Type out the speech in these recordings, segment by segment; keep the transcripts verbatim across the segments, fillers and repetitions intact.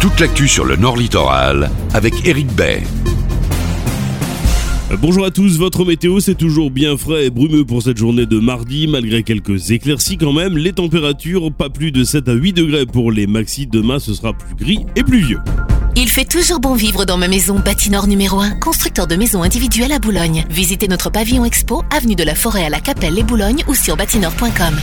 toute l'actu sur le Nord Littoral avec Éric Bay. Bonjour à tous, votre météo, c'est toujours bien frais et brumeux pour cette journée de mardi, malgré quelques éclaircies quand même. Les températures, pas plus de sept à huit degrés pour les maxis. Demain, ce sera plus gris et pluvieux. Il fait toujours bon vivre dans ma maison Bâtinor numéro un, constructeur de maisons individuelles à Boulogne. Visitez notre pavillon expo, avenue de la Forêt à la Capelle, les Boulogne ou sur bâtinor point com.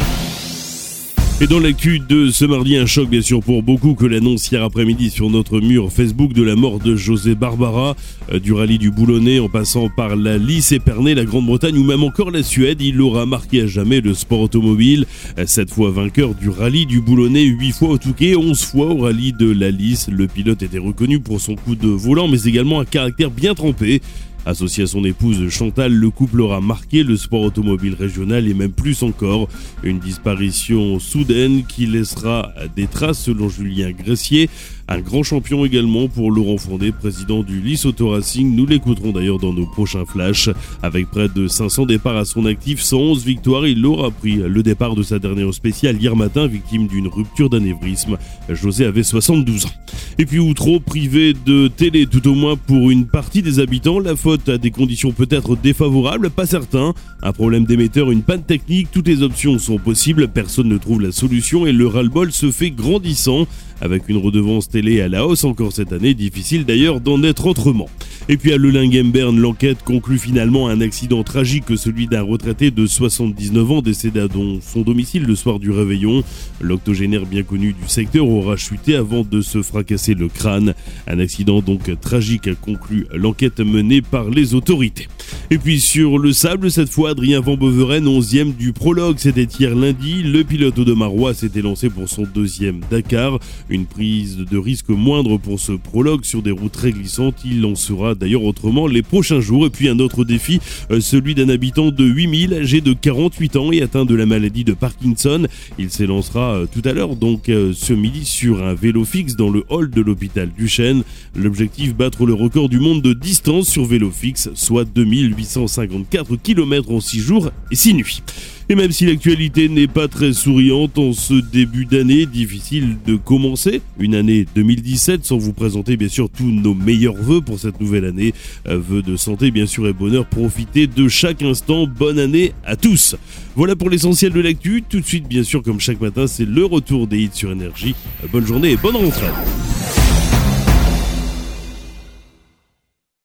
Et dans l'actu de ce mardi, un choc bien sûr pour beaucoup que l'annonce hier après-midi sur notre mur Facebook de la mort de José Barbara, euh, du rallye du Boulonnais en passant par la Lys, Épernay, la Grande-Bretagne ou même encore la Suède. Il aura marqué à jamais le sport automobile. Sept fois vainqueur du rallye du Boulonnais, huit fois au Touquet, onze fois au rallye de la Lys. Le pilote était reconnu pour son coup de volant mais également un caractère bien trempé. Associé à son épouse Chantal, le couple aura marqué le sport automobile régional et même plus encore. Une disparition soudaine qui laissera des traces selon Julien Gressier. Un grand champion également pour Laurent Fondé, président du Lys Auto Racing. Nous l'écouterons d'ailleurs dans nos prochains flashs. Avec près de cinq cents départs à son actif, cent onze victoires, il aura pris le départ de sa dernière spéciale hier matin, victime d'une rupture d'anévrisme. José avait soixante-douze ans. Et puis outre privé de télé, tout au moins pour une partie des habitants, la faute à des conditions peut-être défavorables, pas certain. Un problème d'émetteur, une panne technique, toutes les options sont possibles, personne ne trouve la solution et le ras-le-bol se fait grandissant. Avec une redevance télé à la hausse encore cette année, difficile d'ailleurs d'en être autrement. Et puis à Lelingen-Berne, l'enquête conclut finalement un accident tragique, celui d'un retraité de soixante-dix-neuf ans décédé à son domicile le soir du réveillon. L'octogénaire bien connu du secteur aura chuté avant de se fracasser le crâne. Un accident donc tragique, conclut l'enquête menée par les autorités. Et puis sur le sable, cette fois, Adrien Van Beveren, onzième du prologue, c'était hier lundi. Le pilote audomarois s'était lancé pour son deuxième Dakar. Une prise de risque moindre pour ce prologue sur des routes très glissantes. Il en sera d'ailleurs autrement les prochains jours. Et puis un autre défi, celui d'un habitant de huit mille, âgé de quarante-huit ans et atteint de la maladie de Parkinson. Il s'élancera tout à l'heure, donc ce midi, sur un vélo fixe dans le hall de l'hôpital du Chêne. L'objectif, battre le record du monde de distance sur vélo fixe, soit deux mille huit cent cinquante-quatre kilomètres en six jours et six nuits. Et même si l'actualité n'est pas très souriante en ce début d'année, difficile de commencer une année deux mille dix-sept sans vous présenter bien sûr tous nos meilleurs vœux pour cette nouvelle année. Vœux de santé bien sûr et bonheur, profitez de chaque instant, bonne année à tous. Voilà pour l'essentiel de l'actu, tout de suite bien sûr comme chaque matin c'est le retour des hits sur Énergie. Bonne journée et bonne rentrée.